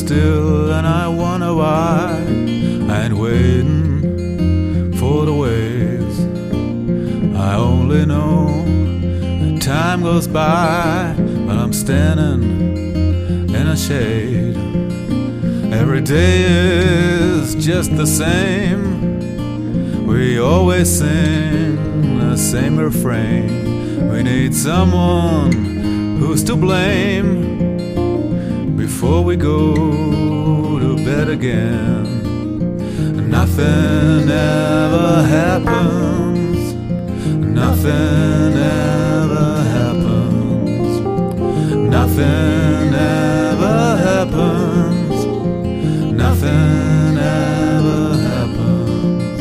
still and I wonder why I ain't waiting for the waves. I only know that time goes by, but I'm standing in a shade. Every day is just the same. We always sing the same refrain. We need someone who's to blame before we go to bed again. Nothing ever happens. Nothing ever happens. Nothing ever happens. Nothing ever happens.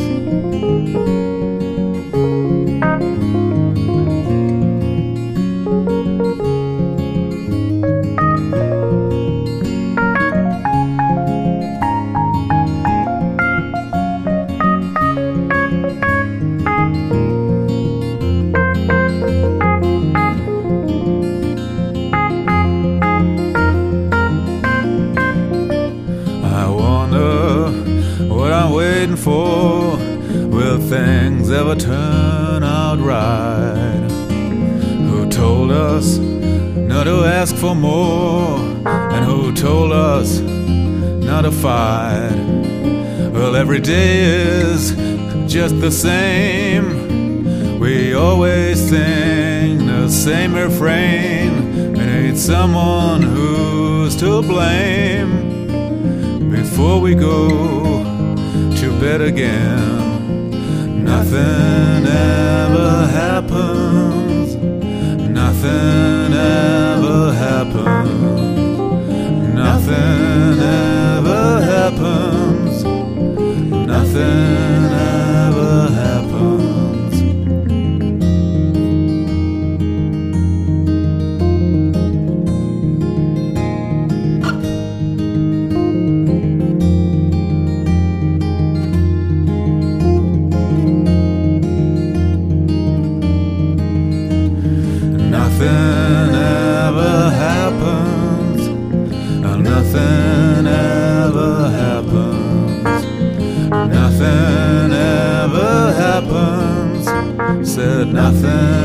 What I'm waiting for, will things ever turn out right? Who told us not to ask for more, and who told us not to fight? Well, every day is just the same. We always sing the same refrain. We need someone who's to blame before we go to bed again. Nothing ever happens. Nothing ever happens. Nothing ever happens. Nothing ever happens. Nothing ever happens, and nothing ever happens. Nothing ever happens, said nothing